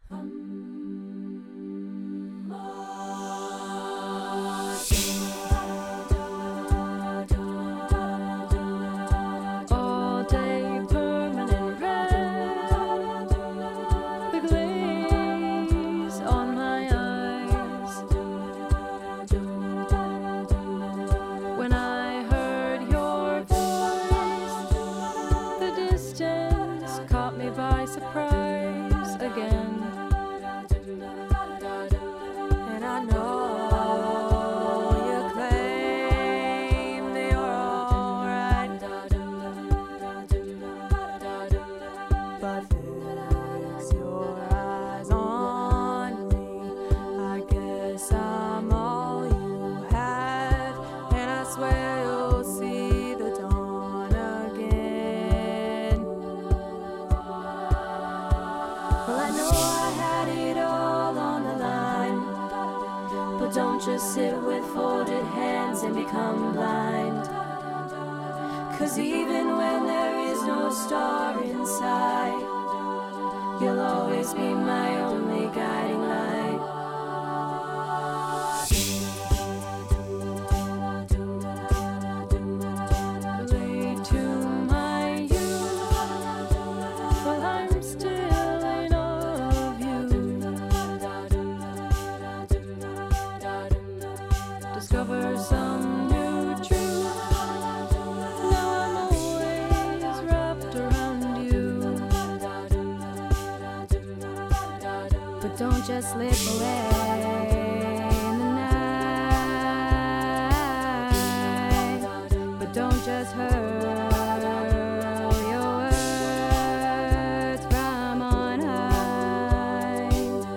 All day permanent red, the glaze on my eyes. When I heard your voice, the distance caught me by surprise again. And I know you claim that you're alright, but fix your eyes on me. I guess I'm all you have, and I swear you'll see the dawn again. Well, I know I had it all on the line, but don't just sit with folded hands and become blind. 'Cause even when there is no star inside, you'll always be my only guiding light. Relate to my youth, while I'm still in awe of you. Discover some new truth. Now I'm always wrapped around you. But don't just slip away in the night. But don't just hurl your words from on high.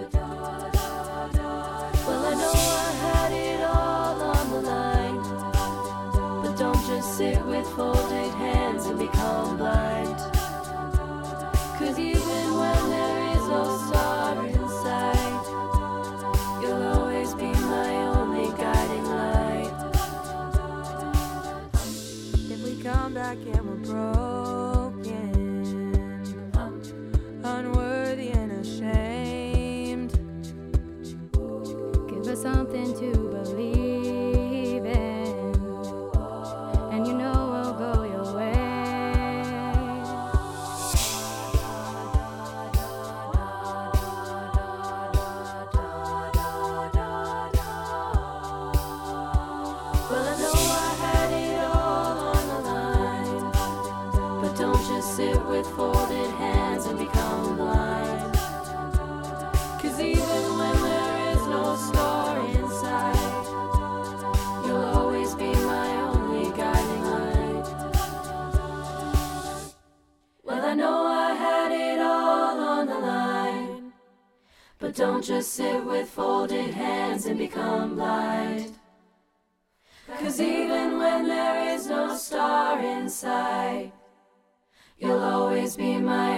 Well, I know I had it all on the line, but don't just sit with folded hands and become blind. 'Cause even when there is no star inside, you'll always be my only guiding light. If we come back and we're broken, unworthy and ashamed, give us something to believe in, and you know we'll go your way. Well, I know I had it all on the line, but don't just sit with folded hands and become blind. 'Cause even when there is no star inside, you'll always be my only guiding light. Well, I know I had it all on the line, but don't just sit with folded hands and become blind. 'Cause even when there is no star inside, you'll always be my